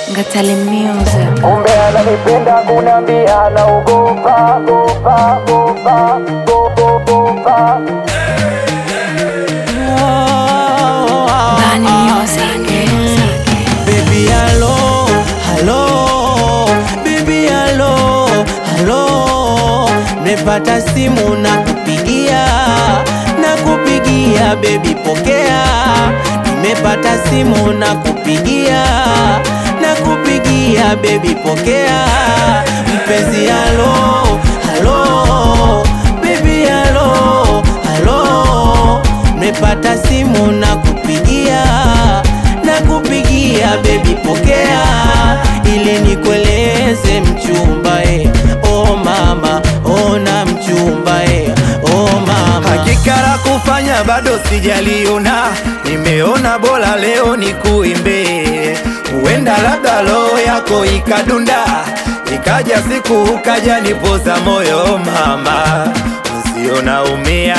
Ngatale Music. Kumbe ananipenda kuniambia naogopa, gopa, gopa, gopa. Bani Music. Baby hello, hello. Baby hello, hello. Nimepata simu na kupigia baby pokea. Nimepata simu na kupigia baby pokea. Mpenzi hello, hello. Baby hello, hello. Nimepata simu na kupigia baby pokea. Ili nikueleze mchumba oh mama, ona mchumba oh mama. Hakika la kufanya bado sijaliona, nimeona bora leo nikuimbe. Huenda labda roho yako ikadunda, ikaja siku ukaja nipoza moyo mama, usiona umia.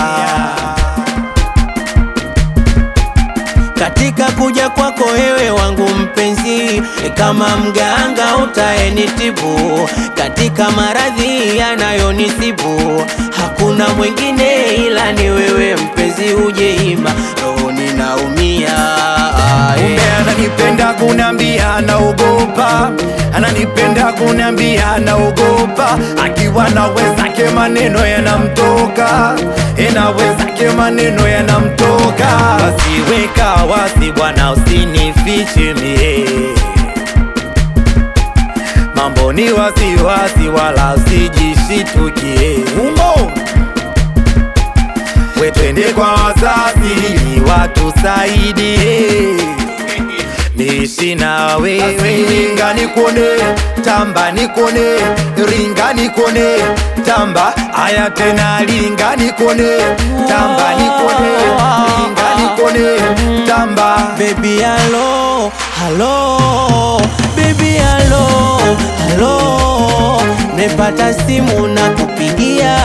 Katika kuja kwako wewe wangu mpenzi, kama mganga utaenitibu katika maradhi yanayonisibu. Hakuna mwingine ila ni wewe mpenzi, ujeima roho ninaumia. Kumbe ananipenda kuniambia naogopa, ananipenda kuniambia naogopa. Akiwa na wenzake maneno yanamtoka, na wenzake maneno yanamtoka. Basi weka wasi bwana, usinifiche mie. Mambo ni wasiwasi wala usijishitukie. We twende kwa wazazi ili watusaidie. Niishi na wewe, ringa nikone, tamba nikone, ringa nikone, tamba. Aya tena ringa nikone, tamba nikone, ringa nikone, tamba. Baby hello, hello. Baby hello, hello. Nimepata simu na kupigia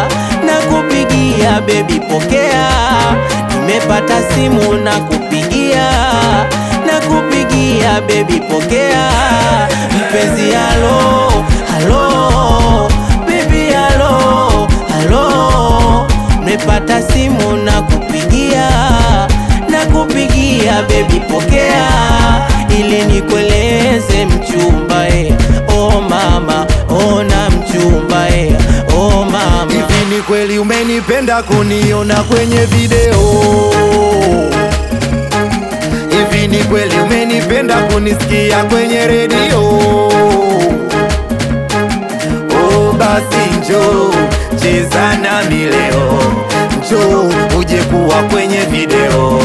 baby pokea. Nimepata simu na kupigia baby pokea. Mpenzi hello, hello. Baby hello, hello. Nimepata simu na kupigia baby pokea. Ili nikueleze mchumba oh mama, ona mchumba oh mama. Hivi ni kweli umenipenda kuniona kwenye video? Hivi ni kweli umenipenda kunisikia kwenye redio? Oh basi njoo cheza nami leo, njoo uje kuwa kwenye video.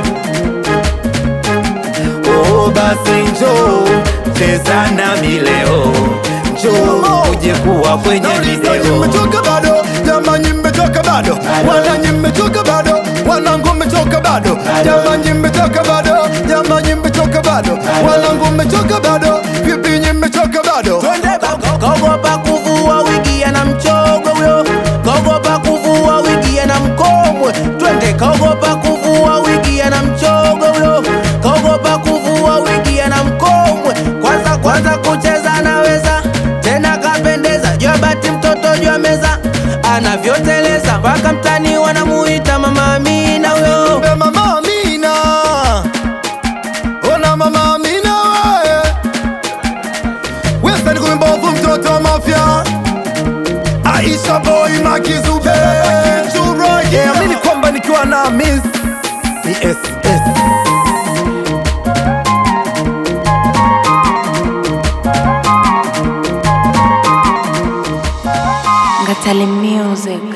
Oh basi njoo cheza nami leo, njoo uje kuwa kwenye video. Mmechoka bado? Jamani mmechoka bado? Wananyi mmechoka bado? Wanangu mmechoka bado? Jamani mmechoka bado? Jamani mmechoka bado? Wanangu mmechoka bado? Vipi nyi mmechoka bado? Kogopa kuvua wigi na mchogo huyo, kogopa kuvua wigi na mkomwe. Twende kogopa kuvua wigi na mchogo huyo, kogopa kuvua wigi na mkomwe. Kwanza kucheza naweza, tena kapendeza. Jua bati mtoto jua meza, anavyoteleza mpaka mtani wanamuita Mama Amina huyo. Mama Amina, ona Mama Amina wewe sasa niko mbovu, mtoto wa mafia. Aisha boy Makizube Churage, amini kwamba nikiwa na Miss CSS. Ngatale Music.